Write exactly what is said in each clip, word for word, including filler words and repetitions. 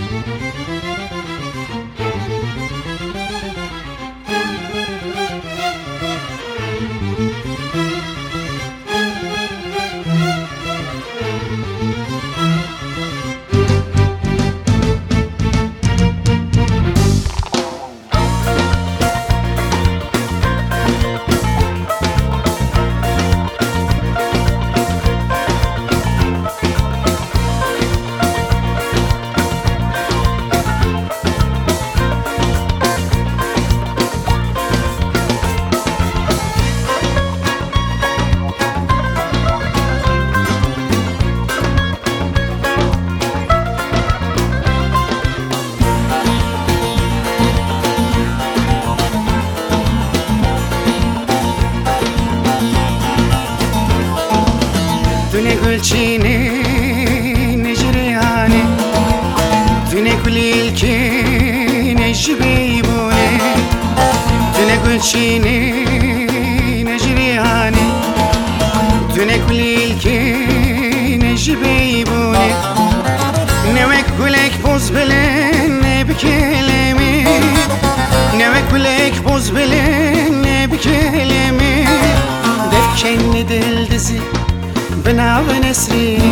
Düne gülçini necrihane Düne gül ilki necbeybune Düne gülçini necrihane Düne gül ilki necbeybune Nevek gülek boz bilen ne bikelemi Nevek gülek boz bilen ne bikelemi Defkenli dil dizi بنا ونسريني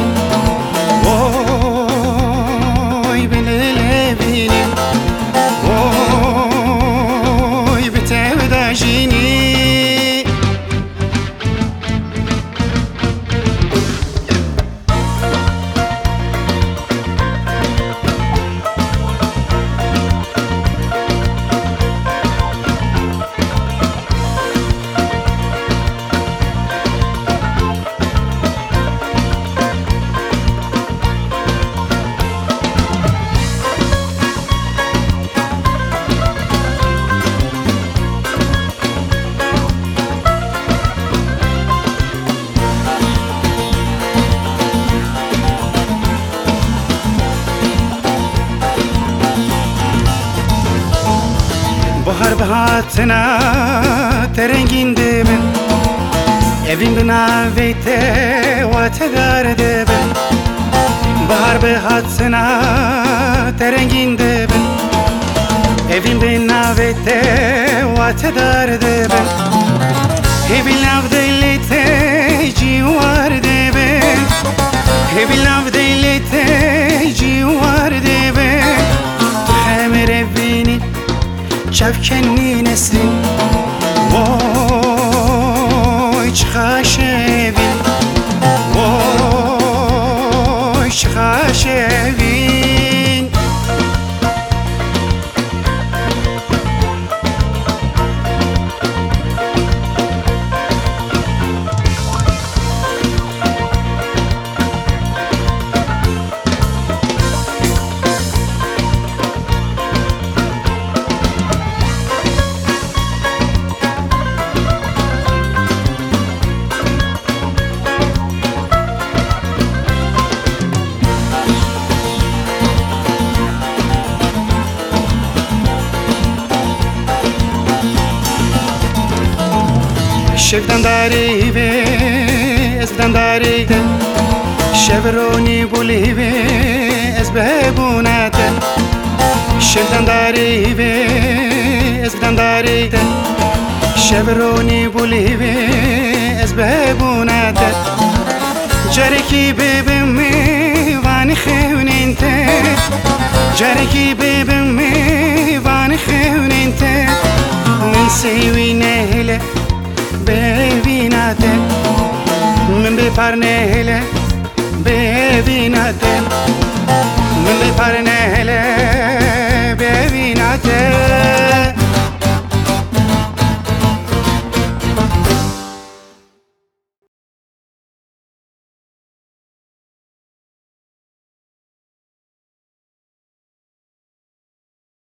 ووي بللبيني ووي بتعود عجيني Bahar bahatına terengin dibin Evin bina veyte vategar dibin Bahar bahatına terengin dibin Evin bina veyte vategar dibin Hevi lav deylete civar dibin Hevi lav deylete civar dibin Tuhemer evinin Çavkenli nesrin Voy çıkaşevin Voy çıkaşevin شفدان داری به از دنداری ده شبرونی بولی به از بهبونات شفدان داری به از دنداری ده شبرونی بولی به از بهبونات جرکی ببم وان خونین ته جرکی ببم وان خونین ته من سوی نهله ببیناته من بپر نهله ببیناته من بپر نهله